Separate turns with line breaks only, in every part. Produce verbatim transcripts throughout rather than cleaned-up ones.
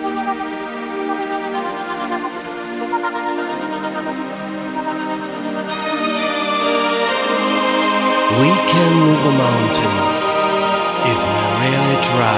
We can move a mountain if we really try.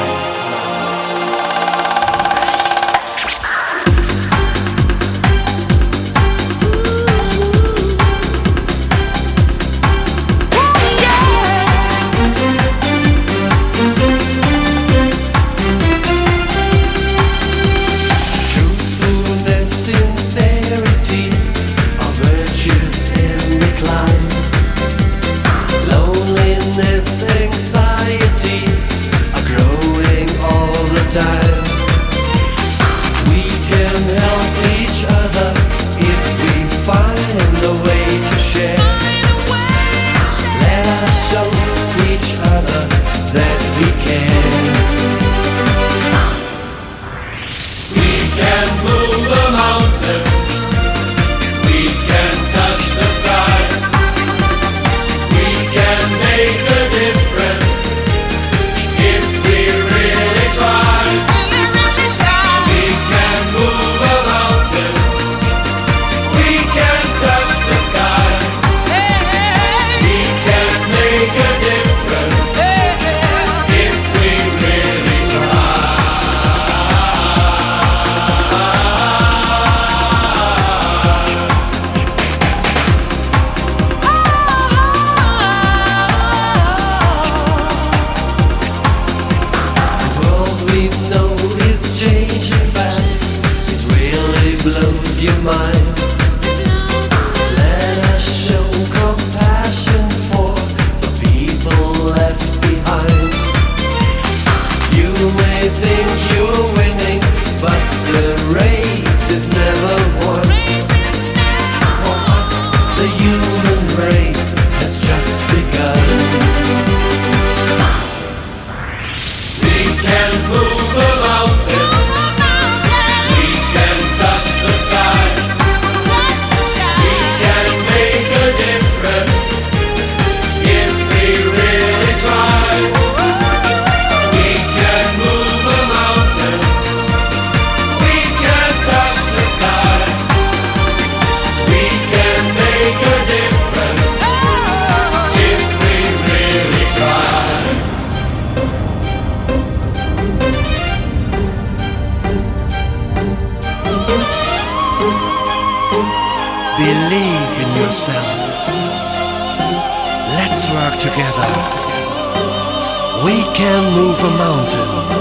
Believe in yourself. Let's work together. We can move a mountain.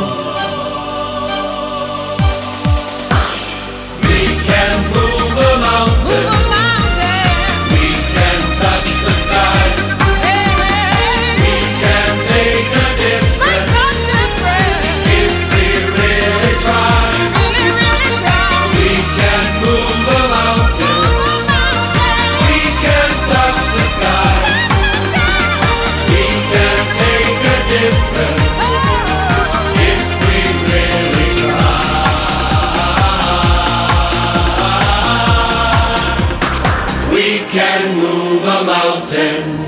We can move a mountain. Move a mountain. We can touch the sky. Hey. We can make a difference. Make a difference. If we really try. Really, really try. We can move a mountain. We can touch the sky. We can make a difference. If we really try. We can move a mountain.